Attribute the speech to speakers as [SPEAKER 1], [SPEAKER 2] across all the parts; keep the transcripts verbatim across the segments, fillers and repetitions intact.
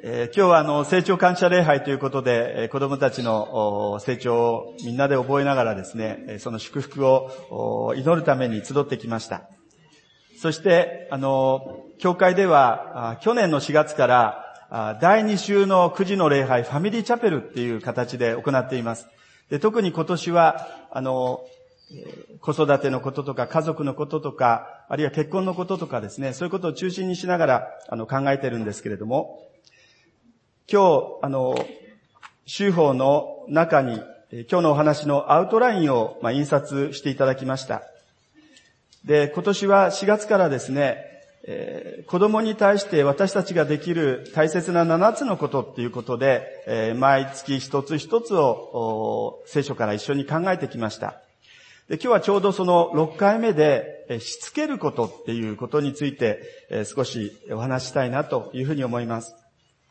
[SPEAKER 1] えー、今日はあの成長感謝礼拝ということで、えー、子供たちの成長をみんなで覚えながらですね、その祝福を祈るために集ってきました。そしてあの教会では去年のしがつからだいに週のくじの礼拝ファミリーチャペルっていう形で行っています。で、特に今年はあの子育てのこととか家族のこととか、あるいは結婚のこととかですね、そういうことを中心にしながらあの考えているんですけれども、今日、あの、週報の中に、今日のお話のアウトラインを、まあ、印刷していただきました。で、今年はしがつからですね、えー、子供に対して私たちができる大切なななつのことっていうことで、えー、毎月一つ一つを聖書から一緒に考えてきました。で、今日はちょうどそのろっかいめで、えー、しつけることっていうことについて、えー、少しお話ししたいなというふうに思います。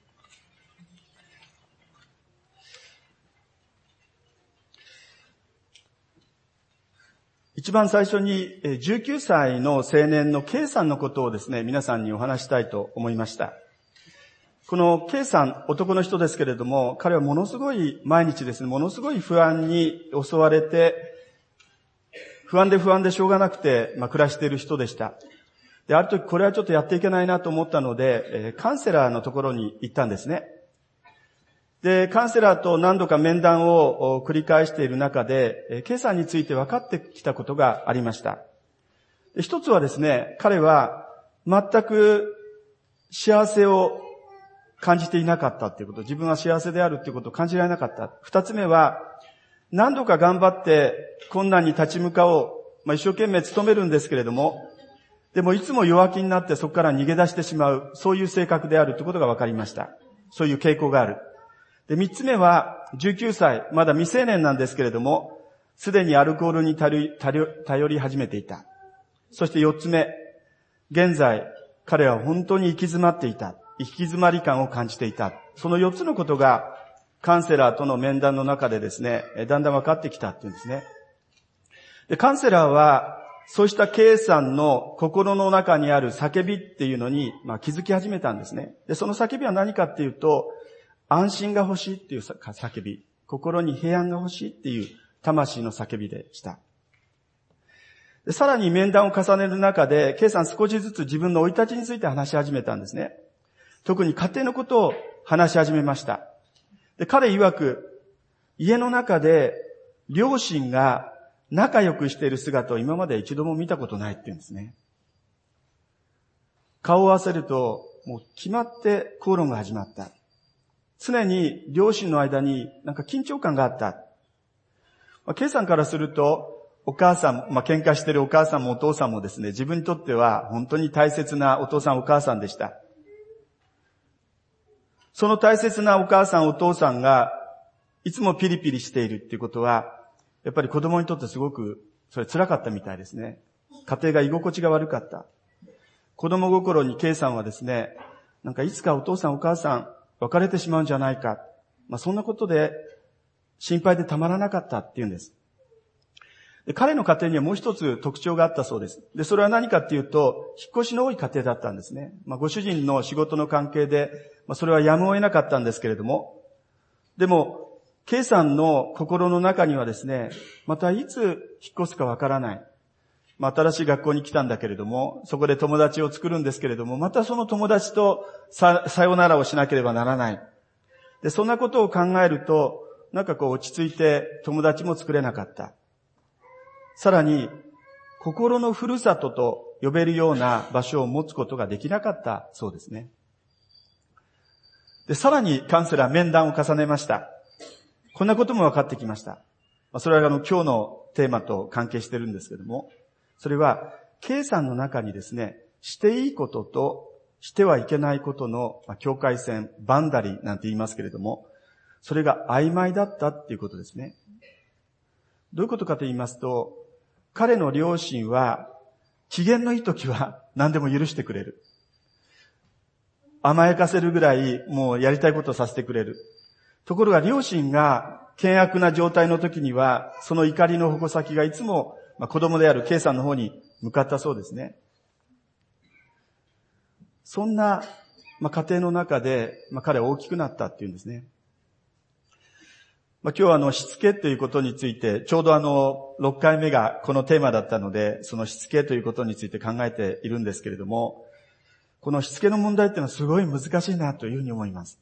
[SPEAKER 1] 一番最初にじゅうきゅうさいの青年の K さんのことをですね、皆さんにお話したいと思いました。この K さん、男の人ですけれども、彼はものすごい毎日ですね、ものすごい不安に襲われて、不安で不安でしょうがなくて、まあ、暮らしている人でした。で、ある時これはちょっとやっていけないなと思ったので、カウンセラーのところに行ったんですね。で、カウンセラーと何度か面談を繰り返している中で、K さんについて分かってきたことがありました。一つはですね、彼は全く幸せを感じていなかったということ、自分は幸せであるということを感じられなかった。二つ目は、何度か頑張って困難に立ち向かおう、まあ、一生懸命努めるんですけれども、でもいつも弱気になってそこから逃げ出してしまう、そういう性格であるということが分かりました。そういう傾向がある。で、三つ目は、じゅうきゅうさい、まだ未成年なんですけれども、すでにアルコールに頼り、頼り始めていた。そして四つ目、現在、彼は本当に行き詰まっていた。行き詰まり感を感じていた。その四つのことが、カウンセラーとの面談の中でですね、だんだん分かってきたっていうんですね。で、カウンセラーは、そうした K さんの心の中にある叫びっていうのに、まあ、気づき始めたんですね。で、その叫びは何かっていうと、安心が欲しいっていう叫び、心に平安が欲しいっていう魂の叫びでした。で、さらに面談を重ねる中で、K さん少しずつ自分の生い立ちについて話し始めたんですね。特に家庭のことを話し始めました。で、彼曰く、家の中で両親が仲良くしている姿を今まで一度も見たことないって言うんですね。顔を合わせると、もう決まって口論が始まった。常に両親の間になんか緊張感があった。まあ、K さんからすると、お母さん、まあ、喧嘩してるお母さんもお父さんもですね、自分にとっては本当に大切なお父さんお母さんでした。その大切なお母さんお父さんがいつもピリピリしているっていうことは、やっぱり子供にとってすごくそれ辛かったみたいですね。家庭が居心地が悪かった。子供心に K さんはですね、なんかいつかお父さんお母さん別れてしまうんじゃないか。まあ、そんなことで心配でたまらなかったっていうんです。で、彼の家庭にはもう一つ特徴があったそうです。で、それは何かっていうと、引っ越しの多い家庭だったんですね。まあ、ご主人の仕事の関係で、まあ、それはやむを得なかったんですけれども、でも、K さんの心の中にはですね、またいつ引っ越すかわからない。まあ、新しい学校に来たんだけれども、そこで友達を作るんですけれども、またその友達とさ、さよならをしなければならない。で、そんなことを考えると、なんかこう落ち着いて友達も作れなかった。さらに、心のふるさとと呼べるような場所を持つことができなかったそうですね。で、さらにカウンセラー面談を重ねました。こんなことも分かってきました。それはあの今日のテーマと関係してるんですけども、それは K さんの中にですね、していいこととしてはいけないことの境界線、バンダリーなんて言いますけれども、それが曖昧だったっていうことですね。どういうことかと言いますと、彼の両親は機嫌のいい時は何でも許してくれる。甘やかせるぐらいもうやりたいことをさせてくれる。ところが両親が険悪な状態の時には、その怒りの矛先がいつも子供である K さんの方に向かったそうですね。そんなまあ、家庭の中で、まあ、彼は大きくなったっていうんですね。まあ、今日はあの、しつけということについて、ちょうどあの、ろっかいめがこのテーマだったので、そのしつけということについて考えているんですけれども、このしつけの問題っていうのはすごい難しいなというふうに思います。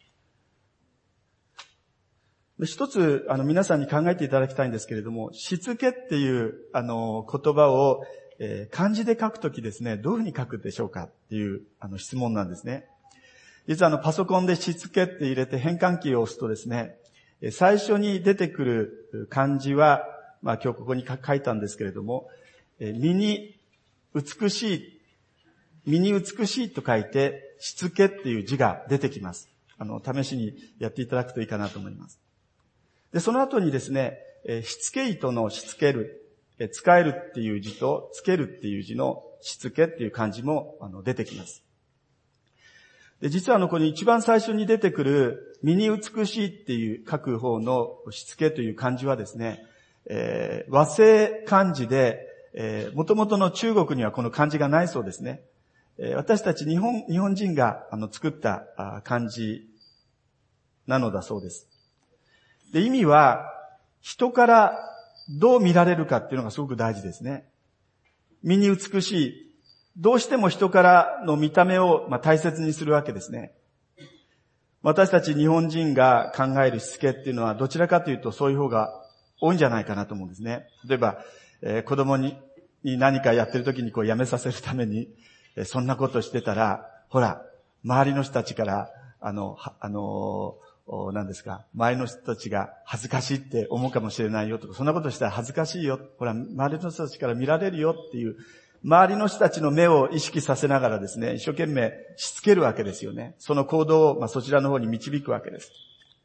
[SPEAKER 1] 一つ、あの、皆さんに考えていただきたいんですけれども、しつけっていう、あの、言葉を、えー、漢字で書くときですね、どういうふうに書くでしょうかっていう、あの、質問なんですね。実はあの、パソコンでしつけって入れて変換キーを押すとですね、最初に出てくる漢字は、まあ今日ここに書いたんですけれども、身に美しい、身に美しいと書いて、しつけっていう字が出てきます。あの、試しにやっていただくといいかなと思います。で、その後にですね、しつけ糸のしつける、使えるっていう字と、つけるっていう字のしつけっていう漢字もあの出てきます。で、実はあの、この一番最初に出てくる、身に美しいっていう書く方のしつけという漢字はですね、えー、和製漢字で、えー、元々の中国にはこの漢字がないそうですね。えー、私たち日本、日本人があの作った漢字なのだそうです。で、意味は、人からどう見られるかっていうのがすごく大事ですね。身に美しい。どうしても人からの見た目をまあ大切にするわけですね。私たち日本人が考えるしつけっていうのはどちらかというとそういう方が多いんじゃないかなと思うんですね。例えば、えー、子供にに何かやってる時にこうやめさせるために、えー、そんなことしてたら、ほら、周りの人たちから、あの、あのー、何ですか、周りの人たちが恥ずかしいって思うかもしれないよとか、そんなことしたら恥ずかしいよ、ほら、周りの人たちから見られるよっていう、周りの人たちの目を意識させながらですね、一生懸命しつけるわけですよね。その行動を、まあ、そちらの方に導くわけです。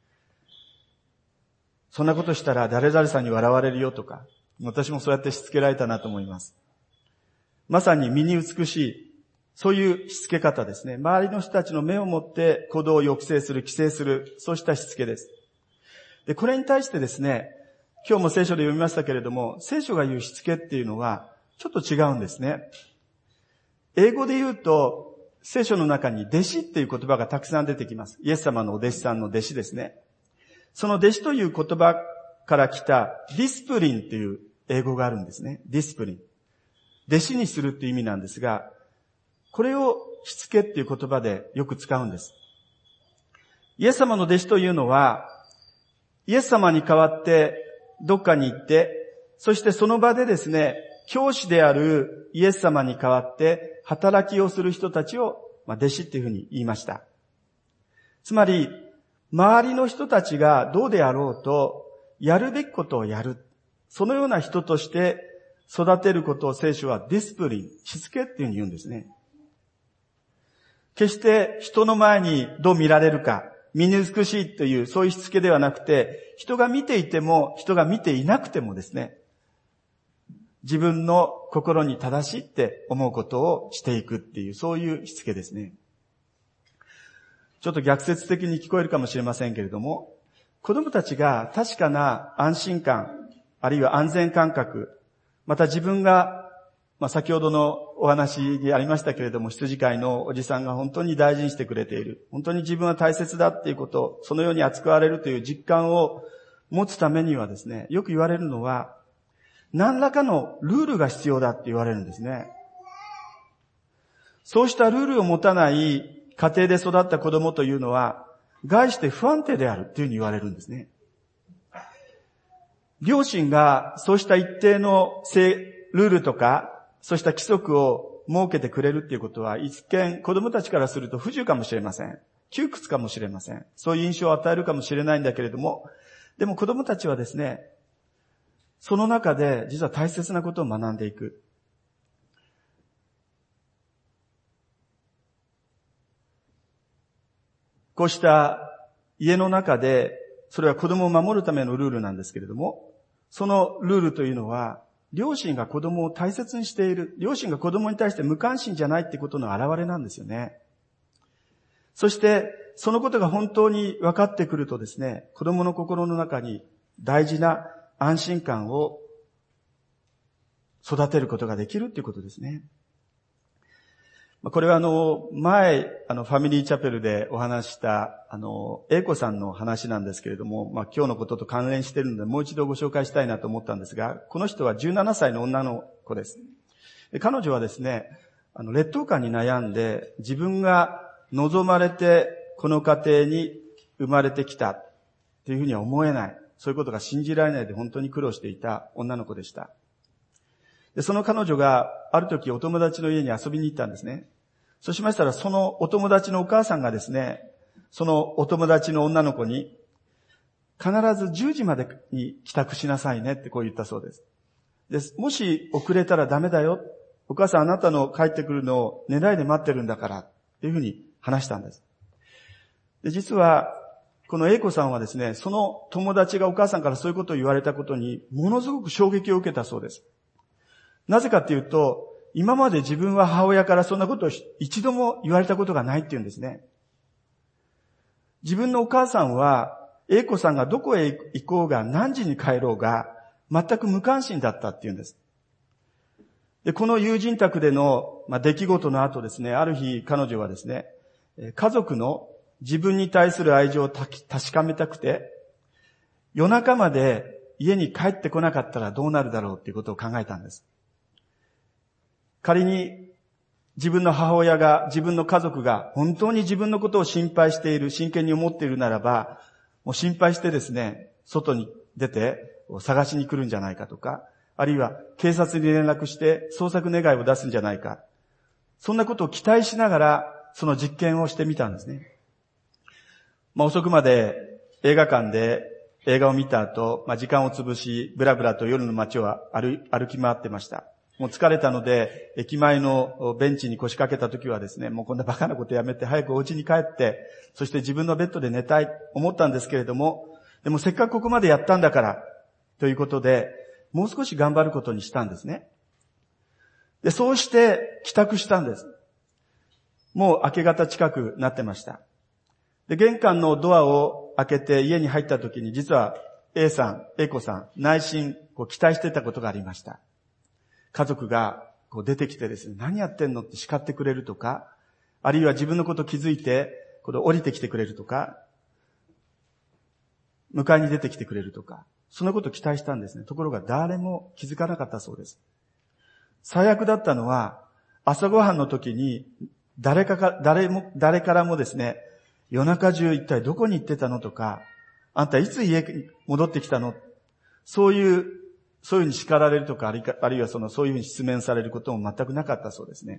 [SPEAKER 1] そんなことしたら誰々さんに笑われるよとか、私もそうやってしつけられたなと思います。まさに身に美しい、そういうしつけ方ですね。周りの人たちの目を持って行動を抑制する、規制する、そうしたしつけです。で、これに対してですね、今日も聖書で読みましたけれども、聖書が言うしつけっていうのは、ちょっと違うんですね。英語で言うと、聖書の中に弟子っていう言葉がたくさん出てきます。イエス様のお弟子さんの弟子ですね。その弟子という言葉から来たディスプリンっていう英語があるんですね。ディスプリン。弟子にするっていう意味なんですが、これをしつけっていう言葉でよく使うんです。イエス様の弟子というのは、イエス様に代わってどっかに行って、そしてその場でですね、教師であるイエス様に代わって働きをする人たちを、まあ、弟子っていうふうに言いました。つまり、周りの人たちがどうであろうと、やるべきことをやる。そのような人として育てることを聖書はディスプリン、しつけっていうふうに言うんですね。決して人の前にどう見られるか、身に美しいというそういうしつけではなくて、人が見ていても、人が見ていなくてもですね、自分の心に正しいって思うことをしていくっていう、そういうしつけですね。ちょっと逆説的に聞こえるかもしれませんけれども、子供たちが確かな安心感、あるいは安全感覚、また自分が、まあ、先ほどのお話にありましたけれども、羊飼いのおじさんが本当に大事にしてくれている。本当に自分は大切だっていうことを、そのように扱われるという実感を持つためにはですね、よく言われるのは、何らかのルールが必要だって言われるんですね。そうしたルールを持たない家庭で育った子供というのは、概して不安定であるっていうふうに言われるんですね。両親がそうした一定のルールとか、そうした規則を設けてくれるっていうことは、一見子供たちからすると不自由かもしれません。窮屈かもしれません。そういう印象を与えるかもしれないんだけれども、でも子供たちはですね、その中で実は大切なことを学んでいく。こうした家の中で、それは子供を守るためのルールなんですけれども、そのルールというのは、両親が子供を大切にしている、両親が子供に対して無関心じゃないってことの表れなんですよね。そして、そのことが本当に分かってくるとですね、子供の心の中に大事な安心感を育てることができるということですね。 これはあの、前、あの、ファミリーチャペルでお話した、あの、英子さんの話なんですけれども、まあ、今日のことと関連しているので、もう一度ご紹介したいなと思ったんですが、この人はじゅうななさいの女の子です。で彼女はですね、あの、劣等感に悩んで、自分が望まれて、この家庭に生まれてきた、というふうには思えない。そういうことが信じられないで本当に苦労していた女の子でした。で、その彼女がある時お友達の家に遊びに行ったんですね。そうしましたら、そのお友達のお母さんがですね、そのお友達の女の子に、必ずじゅうじまでに帰宅しなさいねってこう言ったそうです。で、もし遅れたらダメだよ。お母さんあなたの帰ってくるのを寝ないで待ってるんだから、っていうふうに話したんです。で、実は、この英子さんはですね、その友達がお母さんからそういうことを言われたことに、ものすごく衝撃を受けたそうです。なぜかっていうと、今まで自分は母親からそんなことを一度も言われたことがないっていうんですね。自分のお母さんは、英子さんがどこへ行こうが何時に帰ろうが、全く無関心だったっていうんです。で、この友人宅での、まあ、出来事の後ですね、ある日彼女はですね、家族の自分に対する愛情を確かめたくて、夜中まで家に帰ってこなかったらどうなるだろうっていうことを考えたんです。仮に自分の母親が、自分の家族が本当に自分のことを心配している、真剣に思っているならば、もう心配してですね、外に出て探しに来るんじゃないかとか、あるいは警察に連絡して捜索願いを出すんじゃないか。そんなことを期待しながら、その実験をしてみたんですね。まあ遅くまで映画館で映画を見た後、まあ時間を潰し、ぶらぶらと夜の街を歩歩き回ってました。もう疲れたので、駅前のベンチに腰掛けた時はですね、もうこんなバカなことやめて早くお家に帰って、そして自分のベッドで寝たいと思ったんですけれども、でもせっかくここまでやったんだから、ということで、もう少し頑張ることにしたんですね。で、そうして帰宅したんです。もう明け方近くなってました。で、玄関のドアを開けて家に入った時に、実は A さん、A 子さん、内心こう期待してたことがありました。家族がこう出てきてですね、何やってんのって叱ってくれるとか、あるいは自分のこと気づいて、これ降りてきてくれるとか、迎えに出てきてくれるとか、そんなことを期待したんですね。ところが誰も気づかなかったそうです。最悪だったのは、朝ごはんの時に誰かか、誰も、誰からもですね、夜中中一体どこに行ってたのとか、あんたいつ家に戻ってきたの、そういう、そういうふうに叱られるとか、あるいは、あるいはその、そういうふうに質問されることも全くなかったそうですね。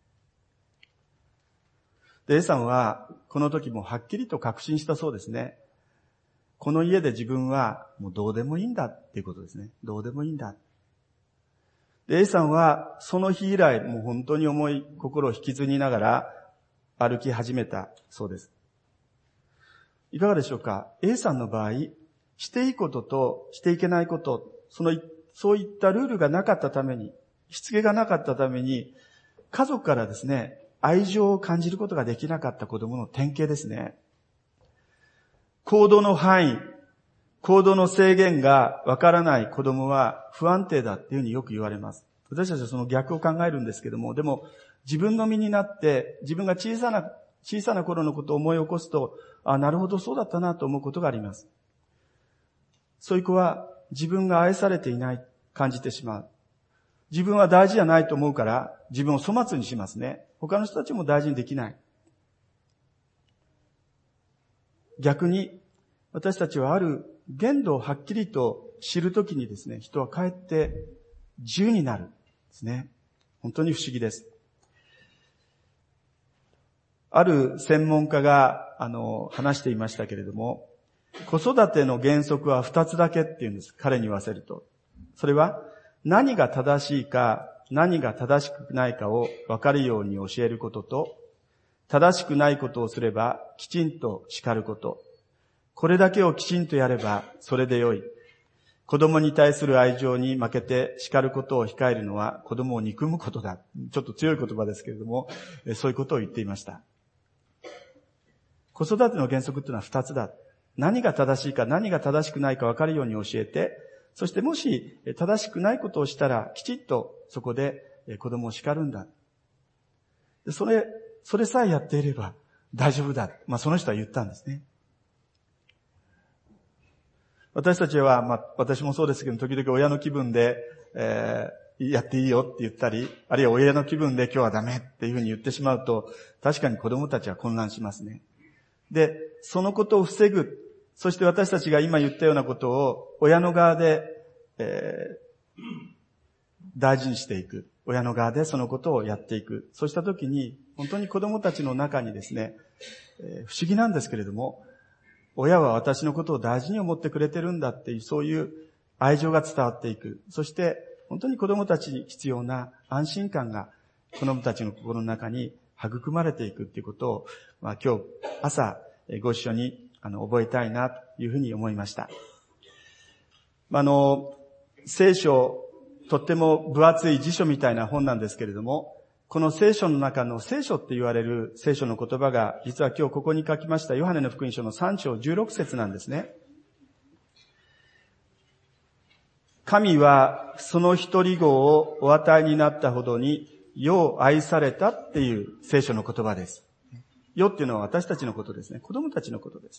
[SPEAKER 1] で、A さんは、この時もはっきりと確信したそうですね。この家で自分はもうどうでもいいんだっていうことですね。どうでもいいんだ。で、A さんはその日以来もう本当に重い心を引きずりながら歩き始めたそうです。いかがでしょうか？ A さんの場合、していいこととしていけないこと、その、そういったルールがなかったために、しつけがなかったために、家族からですね、愛情を感じることができなかった子供の典型ですね。行動の範囲、行動の制限がわからない子供は不安定だっていうふうによく言われます。私たちはその逆を考えるんですけども、でも自分の身になって自分が小さな、小さな頃のことを思い起こすと、あ、なるほどそうだったなと思うことがあります。そういう子は自分が愛されていない感じてしまう。自分は大事じゃないと思うから自分を粗末にしますね。他の人たちも大事にできない。逆に私たちはある限度をはっきりと知るときにですね、人はかえって自由になるんですね。本当に不思議です。ある専門家があの話していましたけれども、子育ての原則は二つだけっていうんです。彼に言わせると。それは何が正しいか何が正しくないかを分かるように教えることと、正しくないことをすればきちんと叱ること。これだけをきちんとやればそれでよい。子供に対する愛情に負けて叱ることを控えるのは子供を憎むことだ。ちょっと強い言葉ですけれども、そういうことを言っていました。子育ての原則というのは二つだ。何が正しいか何が正しくないか分かるように教えて、そしてもし正しくないことをしたらきちっとそこで子供を叱るんだ。 それ、それさえやっていれば大丈夫だ。まあその人は言ったんですね。私たちは、まあ私もそうですけど、時々親の気分で、えー、やっていいよって言ったり、あるいは親の気分で今日はダメっていうふうに言ってしまうと、確かに子供たちは混乱しますね。で、そのことを防ぐ。そして私たちが今言ったようなことを親の側で、えー、大事にしていく。親の側でそのことをやっていく。そうしたときに、本当に子供たちの中にですね、えー、不思議なんですけれども、親は私のことを大事に思ってくれてるんだっていう、そういう愛情が伝わっていく。そして、本当に子供たちに必要な安心感が子供たちの心の中に育まれていくっていうことを、まあ、今日朝ご一緒にあの覚えたいなというふうに思いました。あの、聖書、とっても分厚い辞書みたいな本なんですけれども、この聖書の中の聖書って言われる聖書の言葉が、実は今日ここに書きましたヨハネの福音書のさん章じゅうろく節なんですね。神はその一人子をお与えになったほどに世を愛されたっていう聖書の言葉です。世っていうのは私たちのことですね。子供たちのことです。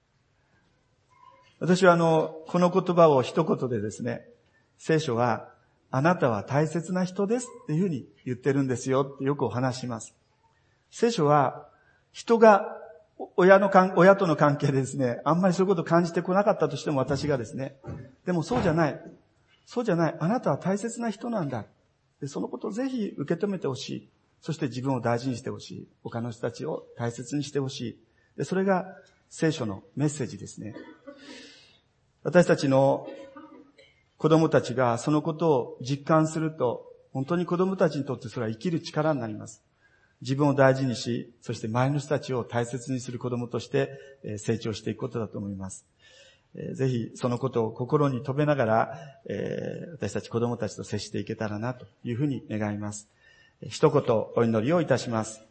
[SPEAKER 1] 私はあの、この言葉を一言でですね、聖書はあなたは大切な人ですっていうふうに言ってるんですよってよくお話します。聖書は人が親の関親との関係でですね、あんまりそういうことを感じてこなかったとしても私がですね、でもそうじゃない。そうじゃない。あなたは大切な人なんだ。でそのことをぜひ受け止めてほしい。そして自分を大事にしてほしい。他の人たちを大切にしてほしい。でそれが聖書のメッセージですね。私たちの子供たちがそのことを実感すると、本当に子供たちにとってそれは生きる力になります。自分を大事にし、そして周りの人たちを大切にする子供として成長していくことだと思います。ぜひそのことを心に留めながら、私たち子供たちと接していけたらなというふうに願います。一言お祈りをいたします。